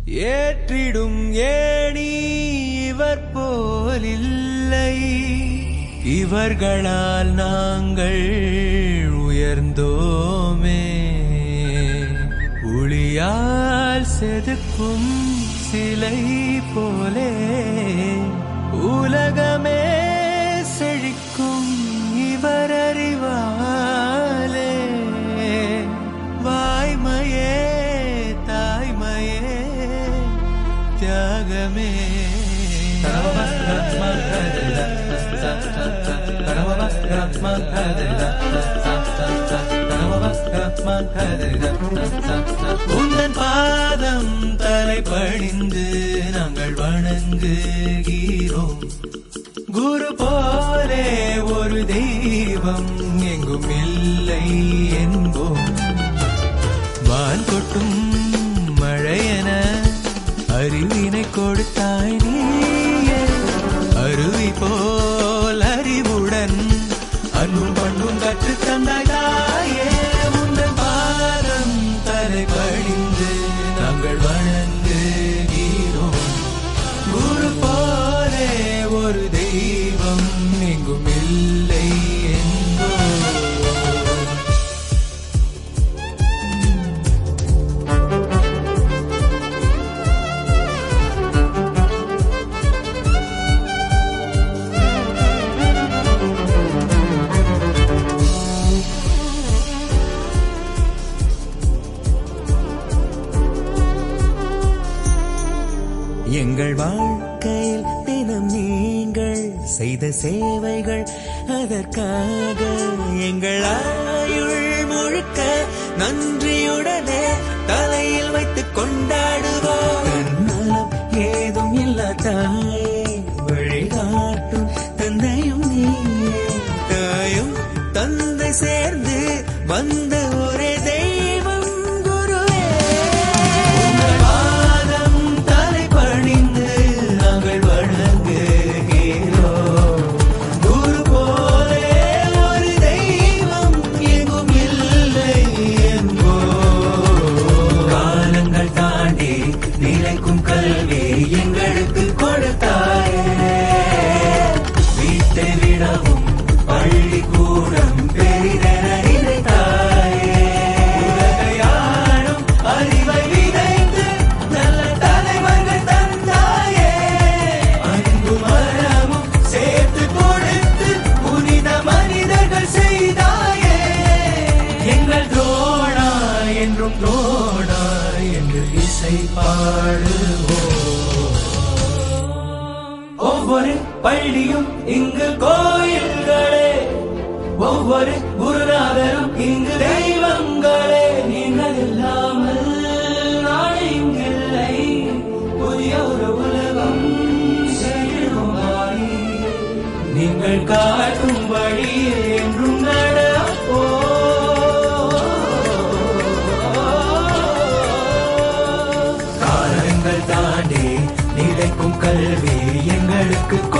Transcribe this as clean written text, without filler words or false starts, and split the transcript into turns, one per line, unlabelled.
ஏற்றிடும் ஏணி இவர் போலில்லை, இவர்களால் நாங்கள் உயர்ந்தோமே. ஒளியால் செதுக்கும் சிலை போலே உலகமே செழிக்கும் இவர் அறிவாலே. வாய்மையே தாய்மையே தியாகமே. உந்தன் பாதம் தலை பணிந்து நாங்கள் வணங்குகிறோம். குரு போலே ஒரு தெய்வம் எங்கும் இல்லை என்போம். வான் கொட்டும் மழையென அறிவினை கொடுத்தாய் நீயே, அருவி போல் அறிவுடன் அன்பும் பண்பும் கற்று தந்தாய் தாயே. உந்தன் பாதம் தலை பணிந்து நாங்கள் வணங்குகிறோம். குரு போலே ஒரு தெய்வம் எங்கும் இல்லை என்போம். எங்கள் வாழ்க்கையில் தினம் நீங்கள் செய்த சேவைகள், அதற்காக எங்கள் ஆயுள் முழுக்க நன்றியுடனே தலையில் வைத்துக் கொண்டாடுவோம். நலம் ஏதும் இல்லா தாயே, வழிகாட்டும் தந்தையும் நீயே. தாயும் தந்தை சேர்ந்து வந்த ஒரே தெய்வம் குருவே. எங்களுக்கு கொடுத்தாயே, வீட்டை விடவும் பள்ளிக்கூடம் பெரிதென நினைத்தாயே. உலகையாளும் அறிவை விதைத்து நல்ல தலைவர்கள் தந்தாயே. அன்பு மரமும் சேர்த்து கொடுத்து புனித மனிதர்கள் செய்தாயே. எங்கள் தோழா என்றும் தோழா என்று இசை பாடுவோம். ஒவ்வொரு பள்ளியும் இங்கு கோயில்களே, ஒவ்வொரு குருநாதரும் இங்கு தெய்வங்களே. நீங்கள் இல்லாமல் நாடு இங்கில்லை, புதிய ஒரு உலகம் செல்லுமாறி. நீங்கள் காட்டும் வழியில் என்றும் நடப்போ. காலங்கள் தாண்டி நிலைக்கும் கல்வி எங்களுக்கு